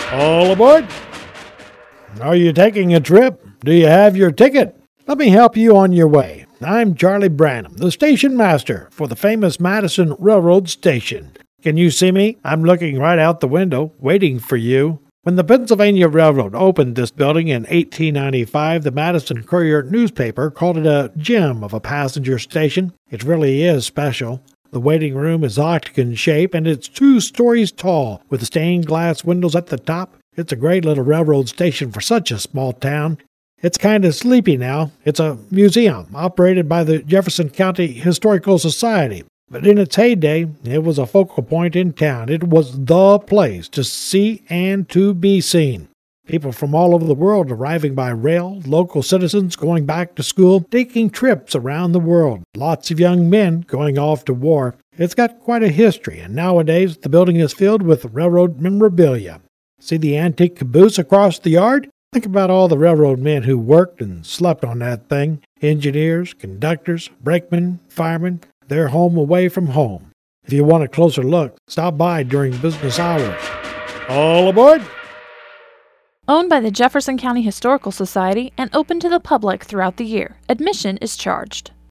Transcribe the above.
All aboard! Are you taking a trip? Do you have your ticket? Let me help you on your way. I'm Charlie Branham, the station master for the famous Madison Railroad Station. Can you see me? I'm looking right out the window, waiting for you. When the Pennsylvania Railroad opened this building in 1895, the Madison Courier newspaper called it a gem of a passenger station. It really is special. The waiting room is octagon shape and it's 2 stories tall with stained glass windows at the top. It's a great little railroad station for such a small town. It's kind of sleepy now. It's a museum operated by the Jefferson County Historical Society. But in its heyday, it was a focal point in town. It was the place to see and to be seen. People from all over the world arriving by rail, local citizens going back to school, taking trips around the world, lots of young men going off to war. It's got quite a history, and nowadays the building is filled with railroad memorabilia. See the antique caboose across the yard? Think about all the railroad men who worked and slept on that thing. Engineers, conductors, brakemen, firemen. They're home away from home. If you want a closer look, stop by during business hours. All aboard! Owned by the Jefferson County Historical Society and open to the public throughout the year. Admission is charged.